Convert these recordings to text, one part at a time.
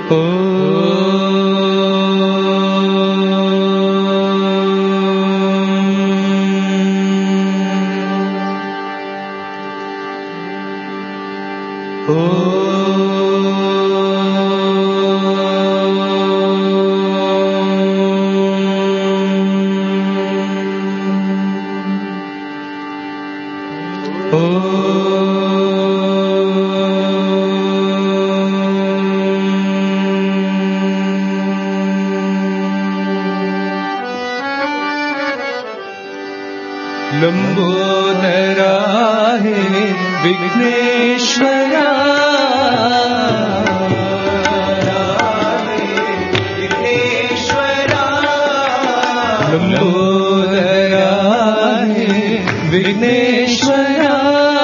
लंबोदरा हे विघ्नेश्वरा लंबोदरा हे विघ्नेश्वरा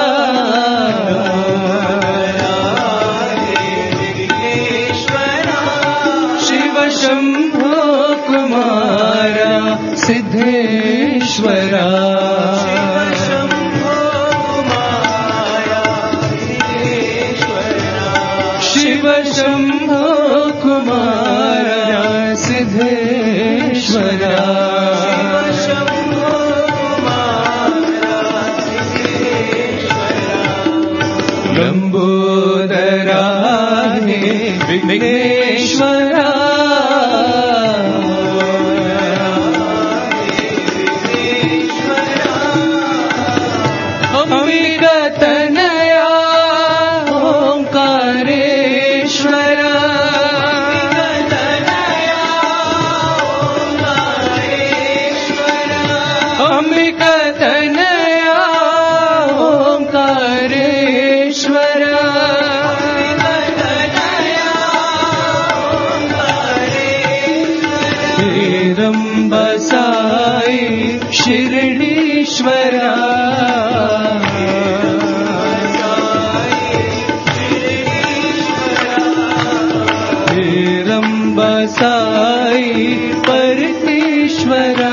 शिव शंभो कुमारा सिद्धेश्वरा शंभो कुमारा सिद्धेश्वरा लंबोदरा हे विघ्नेश्वरा अंबिका तनया ओंकारेश्वरा अंबिका तनया ओंकारेश्वरा हेरंब साई शिरडीश्वरा हेरंब साई परमेश्वरा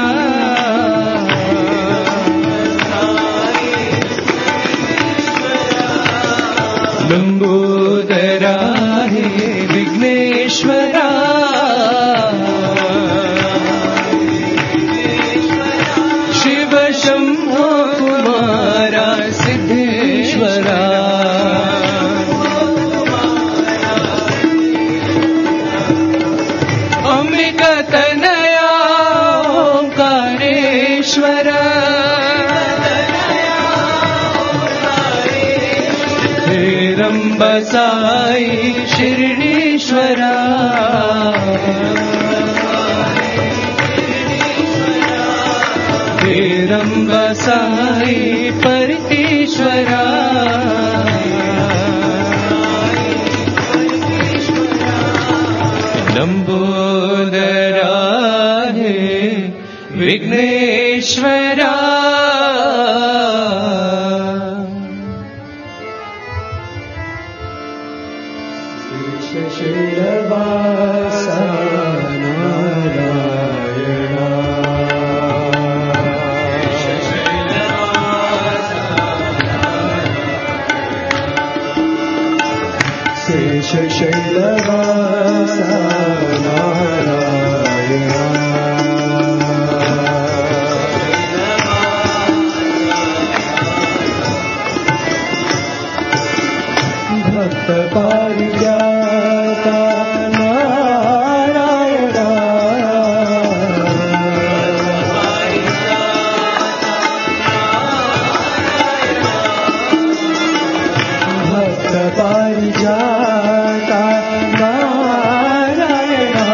लंबोदरा हे विघ्नेश्वरा शिव शंभो कुमारा सिद्धेश्वरा अंबिका तनया ओंकारेश्वरा हेरंब साई शिरडीश्वरा हेरंब साई परमेश्वरा लंबोदरा हे विघ्नेश्वरा शैलवासा नारायणा शेष शैलवासा नारायणा भक्त पारिजाता नारायणा भक्त पारिजाता नारायणा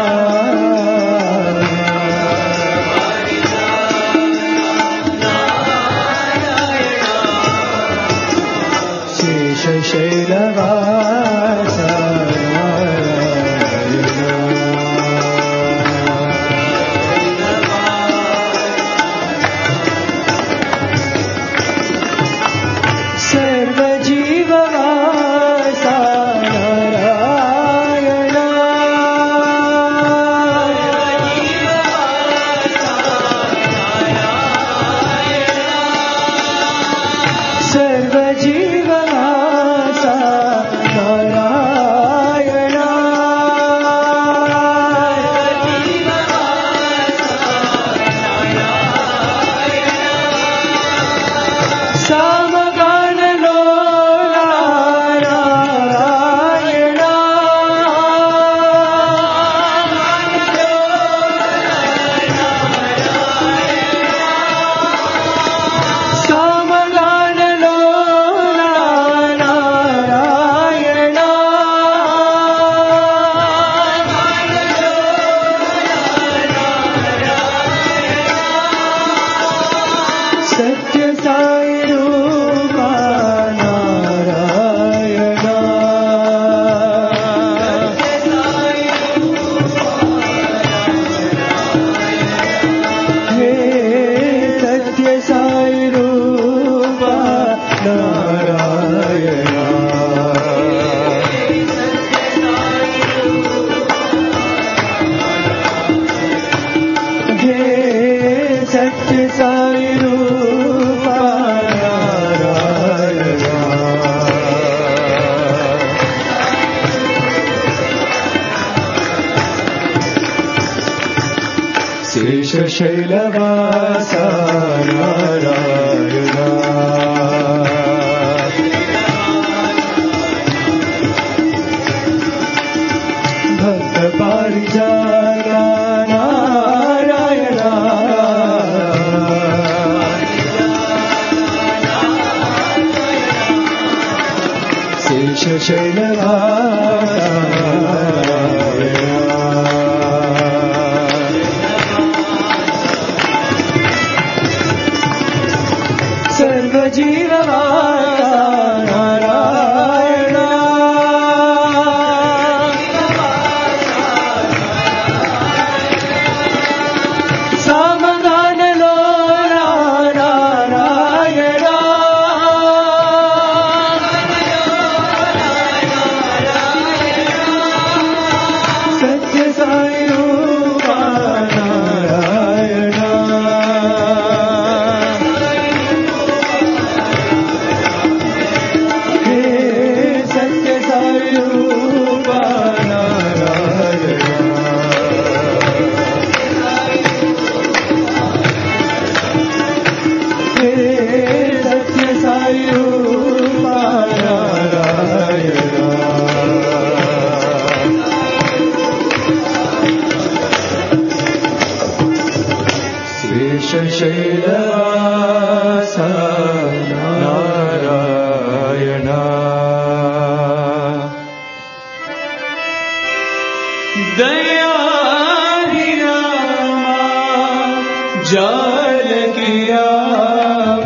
शेष शैलवासा सर्वजीववासा नारायणा सर्वजीववासा శేషశైలవాస నారాయణ భక్త పారిజాత నారాయణ శేషశైలవాస సర్వజీవవాస నారాయణ సమగానలో నారాయణ సత్య సాయి రూప నారాయణ శైలవాస నారాయణ దయాభిరామ జానకి రామ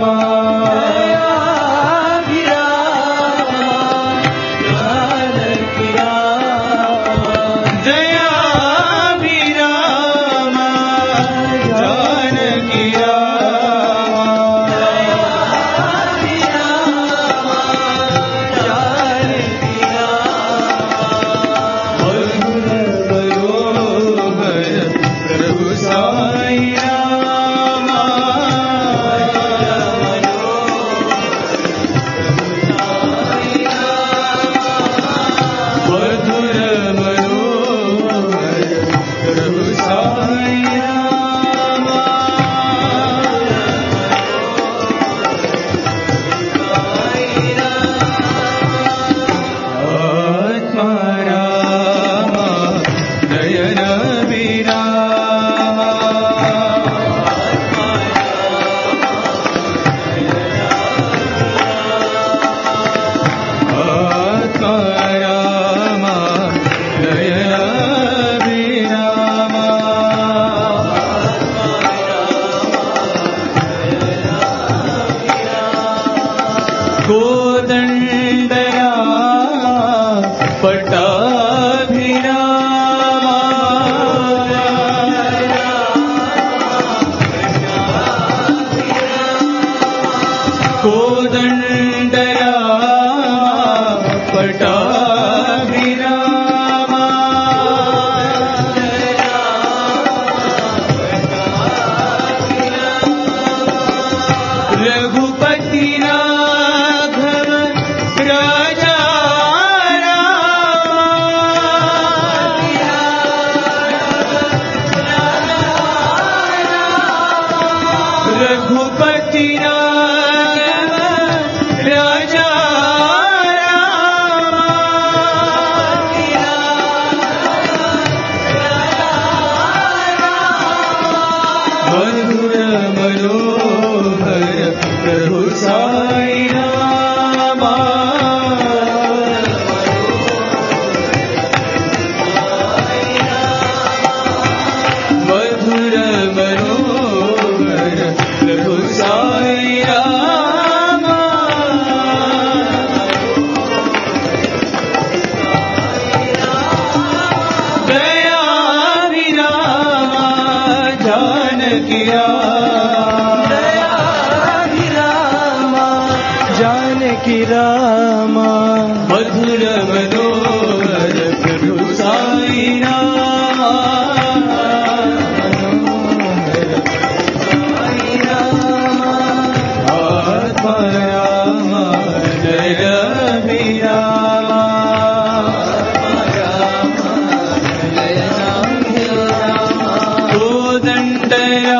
जानकी राम मधुर मनोहर प्रभु साई राम आत्मा राम जय राम कोदंड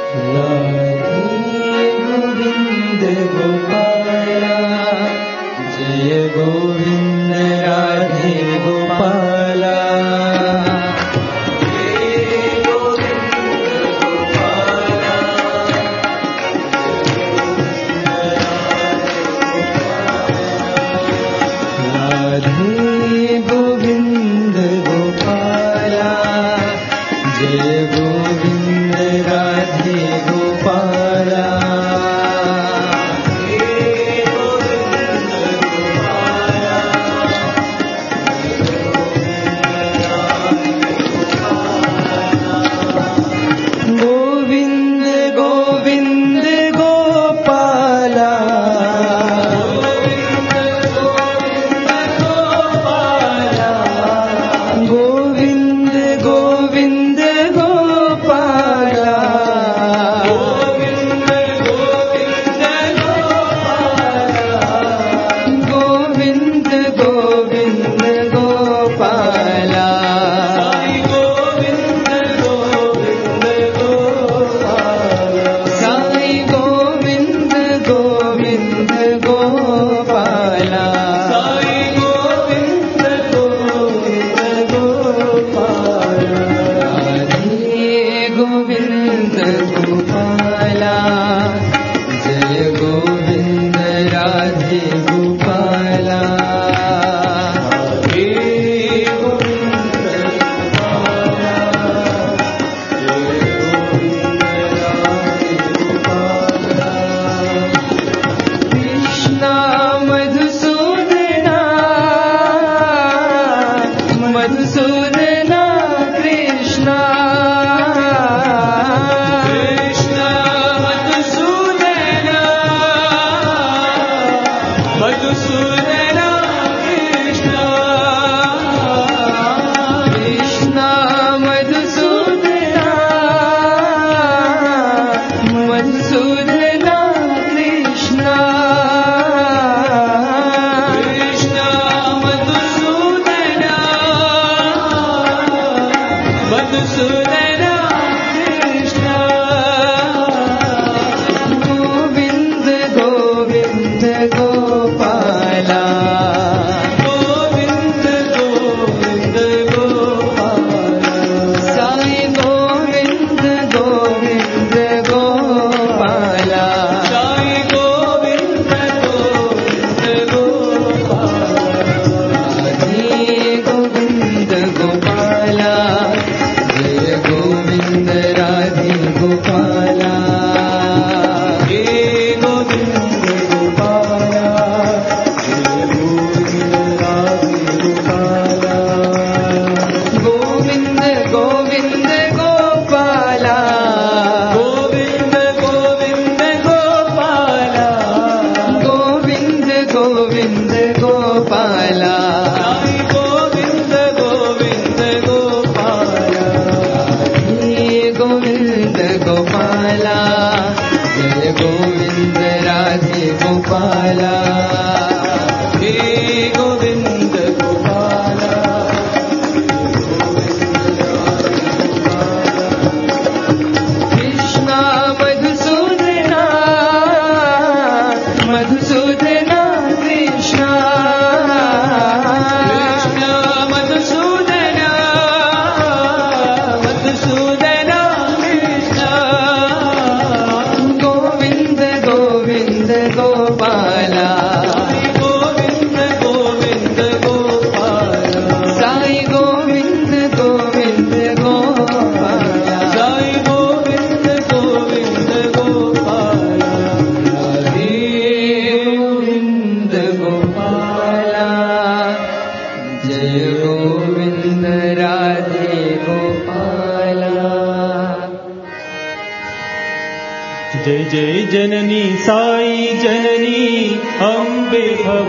जय जय जननी साई जननी अम्बे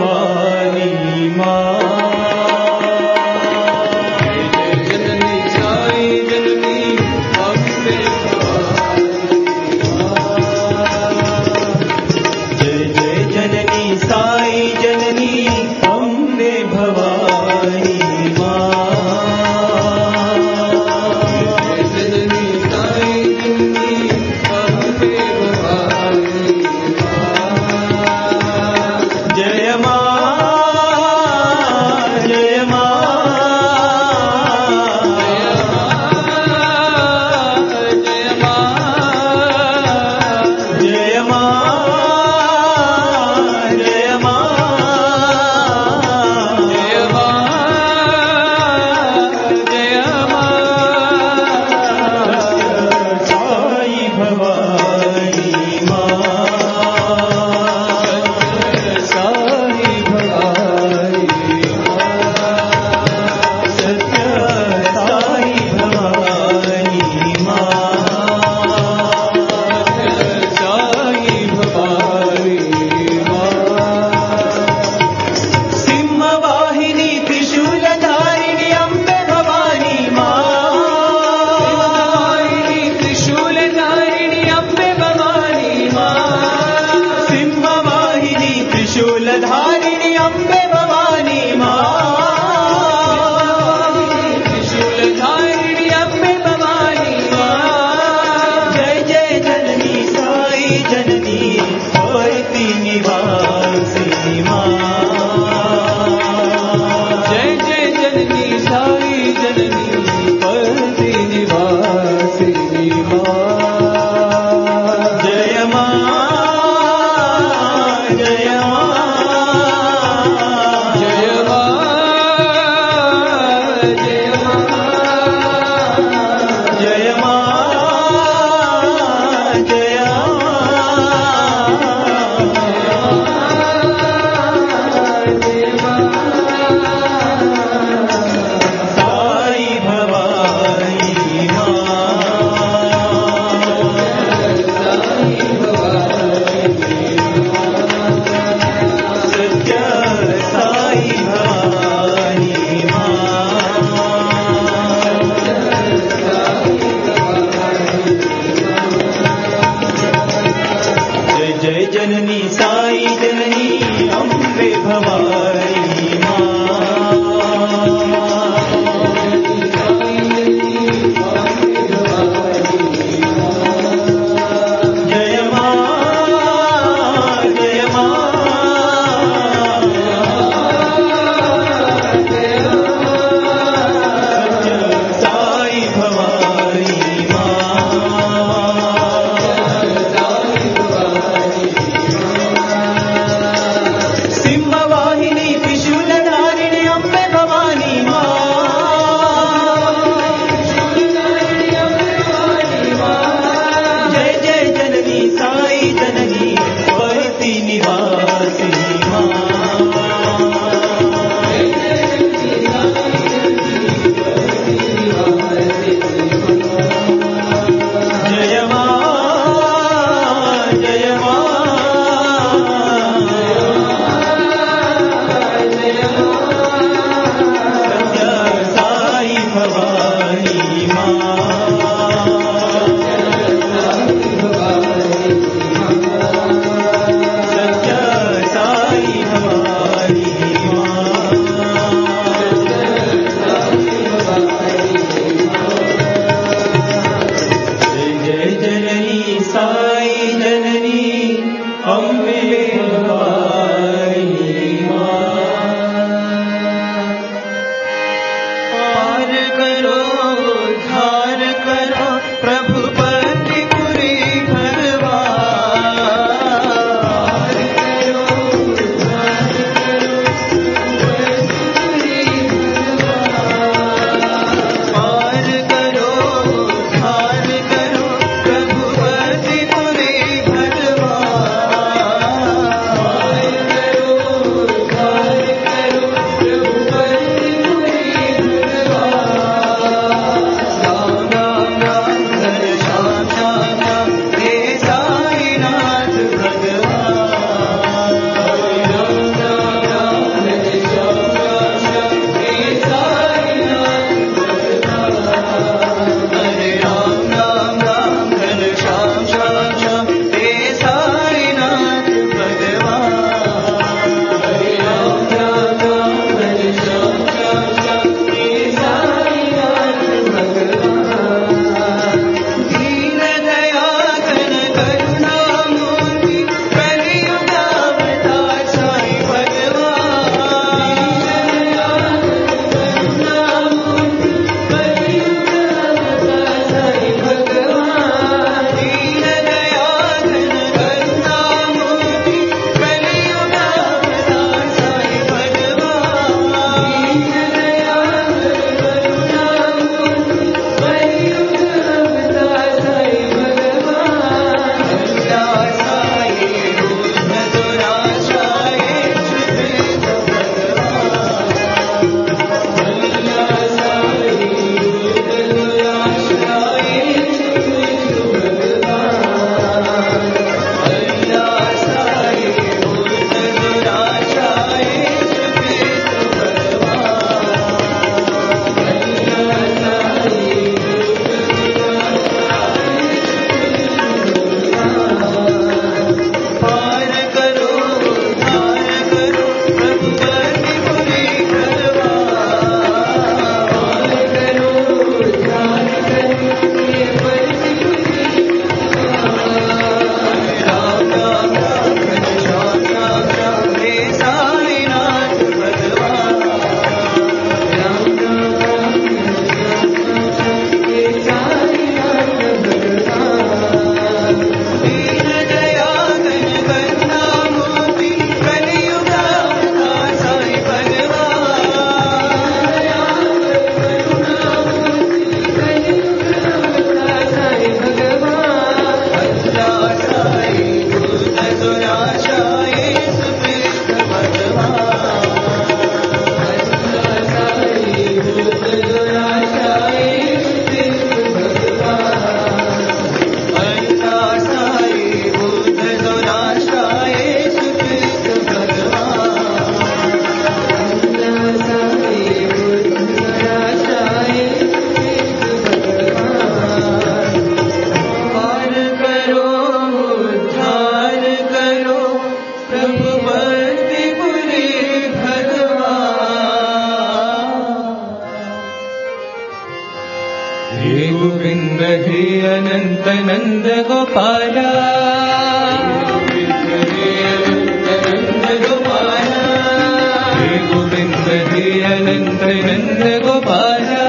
भवानी माँ। भवानी माँ साई भवानी सत्य साई भवानी माँ साई भवानी माँ सिंहवाहिनी त्रिशूलधारिणी अम्बे भवानी माँ त्रिशूलधारिणी अम्बे भवानी माँ सिंहवाहिनी त्रिशूलधारिणी अम्बे भवानी माँ त्रिशूलधारिणी अम्बे भवानी माँ जय जय जननी साई जननी भक्ति निवासिनी माँ जय जय जननी साई जननी भक्ति निवासिनी माँ जय माँ जय माँ जय माँ जय माँ जय माँ जय साई भवानी सत्य साई भवानी जय जय जननी साई जननी अम्बे भवानी जय माँ जय माँ सत्य साई भवानी सिंहवाहिनी त्रिशूलधारिणी अम्बे भवानी जय जय जननी साई जननी भक्ति निवासिनी जय माँ जय माँ सत्य साई भवानी सत्य साई भवानी जय जय जननी साई जननी अम्बे भवानी पार करो धार करो प्रभु पतिपुरी भरवा पार करो धार करो प्रभु पतिपुरी भरवा गोपाला गोविंद हे अनंत नंद गोपाला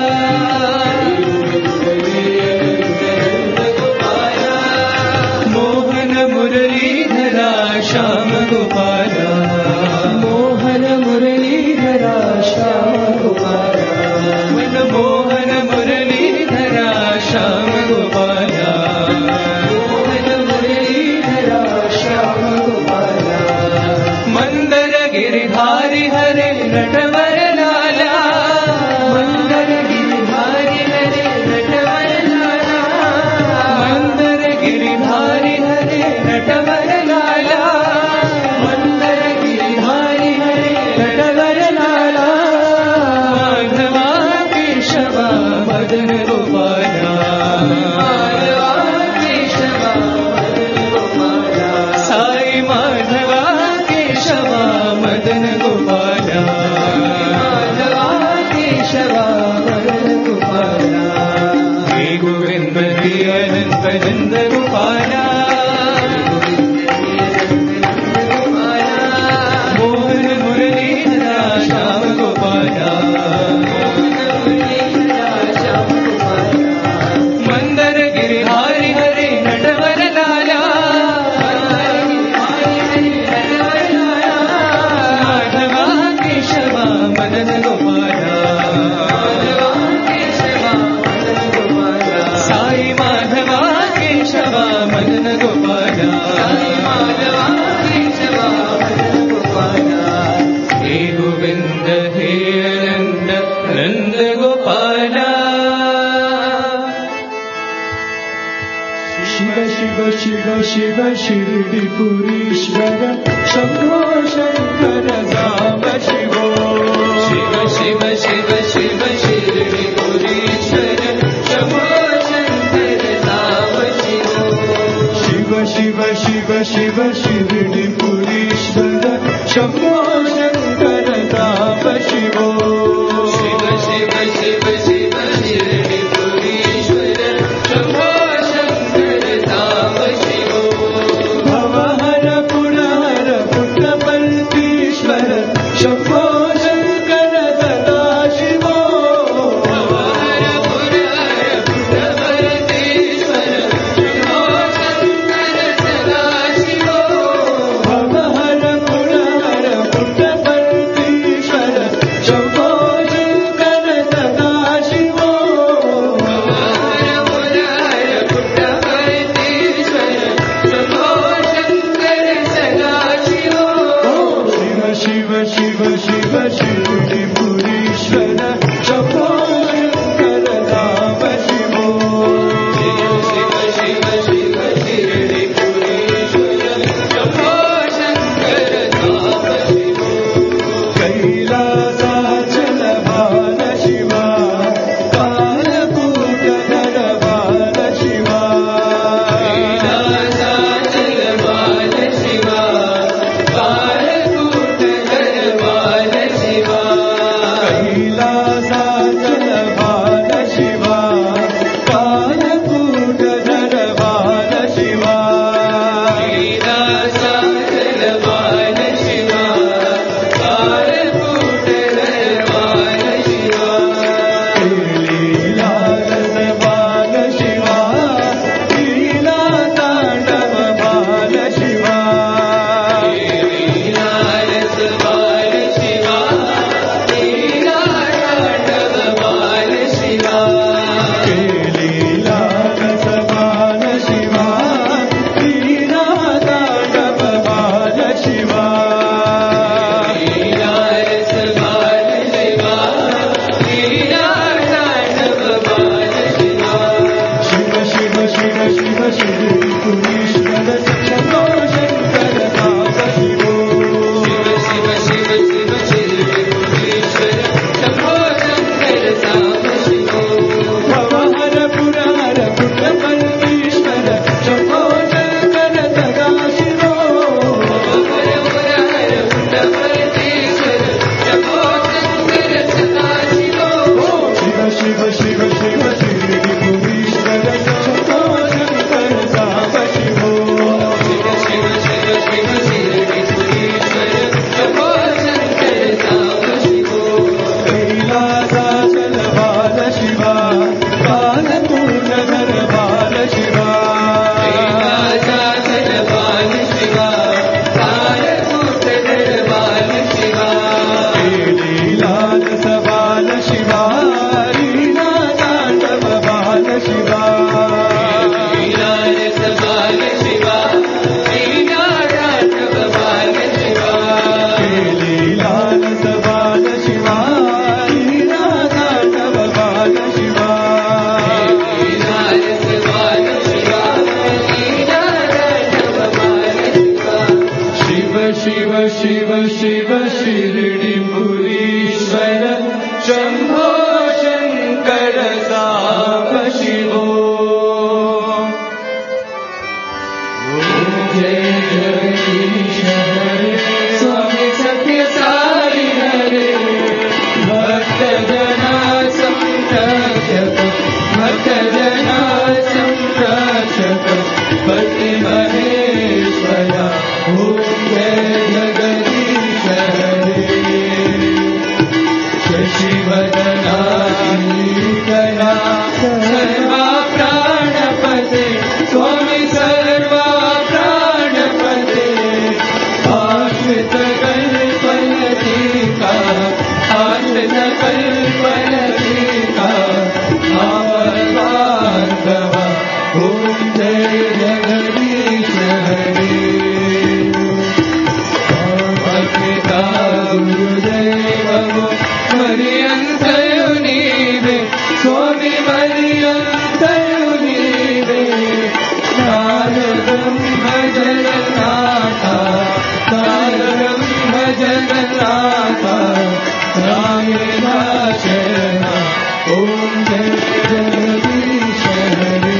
मोहन मुरलीधरा श्याम गोपाला मोहन मुरलीधरा श्याम गोपाला मोहन मुरलीधरा श्याम गोपाला मोहन मुरलीधरा श्याम गोपाला मंदर गिरिधारी हरे नटवर लाला मंदर गिरिधारी हरे नटवर लाला मंदर गिरिधारी हरे नटवर लाला मंदर गिरिधारी हरे नटवर लाला माधवा केशवा मदन गोपाला माधवा केशवा मदन गोपाला साई माधवा केशवा मदन गोपाला माधवा केशवा मदन गोपाला हे गोविंद हे अनंत नंद गोपाला मोहन मुरलीधरा श्याम गोपाला मंदर गिरिधारी हरे नटवर लाला माधवा केशवा मदन गोपाला साई माधवा केशवा मदन गोपाला हे गोविंद हे अनंत नंद गोपाला शिव शिव शिव शिव शिरडीपुरीश्वर शंभो शंकर नाम शिवो शिव शिव शिव शिव शिरडीपुरीश्वर शंभो शंकर नाम शिवो शिव शिव शिव शिव शिरडीपुरीश्वर शंभो शंकर नाम शिवो शिव शिव शिव शिव शिरडीपुरीश्वर शंभो शंकर नाम शिवो भवहर पुरहर पुट्टपल्लीश्वर शंभो शंकर सदा शिवो भवहर पुरहर पुट्टपल्लीश्वर शंभो शंकर सदा शिवो भवहर पुरहर पुट्टपल्लीश्वर शिव शिव शिरडिपुरीश्वर शम्भो शङ्कर साम्ब शिवो जय जगदीश हरे स्वामी सत्य साई हरे भक्त जना संरक्षक भक्त जना संरक्षक पति महेश्वरा ओम जय जगदीश हरे शशिवदना नीलकण्ठा सर्वा प्राणपते स्वामी सर्वा प्राणपते आश्रित कल्पलतिका आश्रित कल्पलतिका भार्गवा ओम जय जगदीश हरे पिता गुरुदेव मरियंतयु नीवे स्वामी मरियंतयु नीवे नारदं भजनाथा नारदं भजनाथा रामेण शरणा ओम जय जगदीश हरे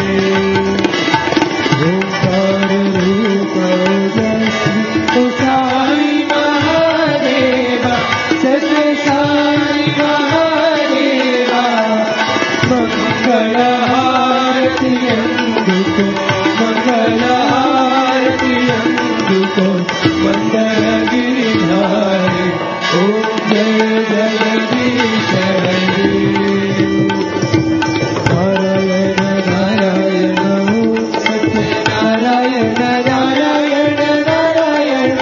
ओंकार रूप जय साई महादेवा सत्य साई महादेवा मंगल हारति अंगुको मंगल हारति अंगुको वंदन गिरिधारी ओम जय जगदीश हरे नारायण नारायण सत्य नारायण नारायण नारायण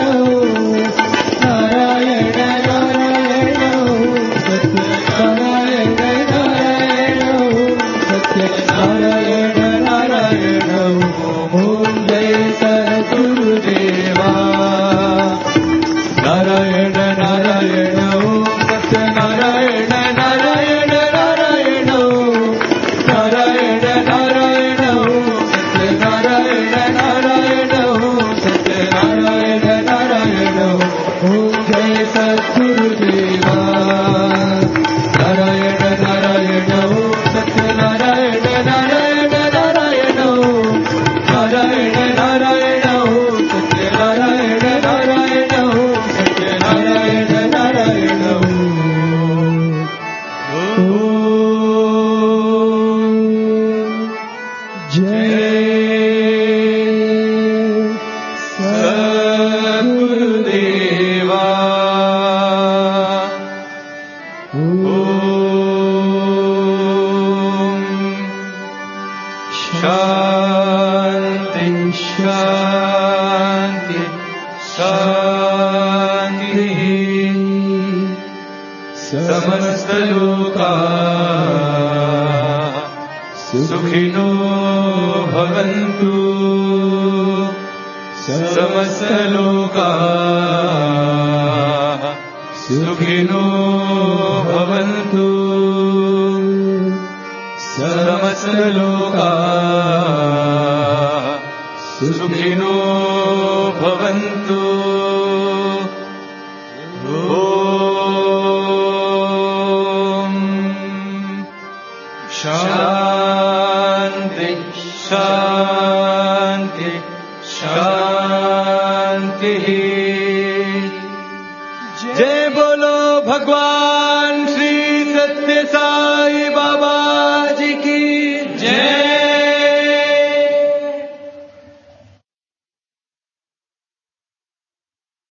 नारायण नारायण सत्य नारायण नारायण सत्य नारायण नारायण ओम जय सद्गुरुदेवा नारायण नारायण सत्य नारायण नारायण नारायण नारायण नारायण सत्य नारायण नारायण सत्य नारायण नारायण ओम जय सद्गुरुदेवा नारायण नारायण सत्य नारायण नारायण नारायण नारायण नारायण सत्य नारायण नारायण सत्य नारायण नारायण जय सद्गुरुदेवा शांति शांति शांति समस्त लोका सुखिनो भवन्तु समस्त लोका सुखिनो भवन्तु समस्त लोका सुखिनो भवन्तु ओम शांति शांति शांति जय बोलो भगवान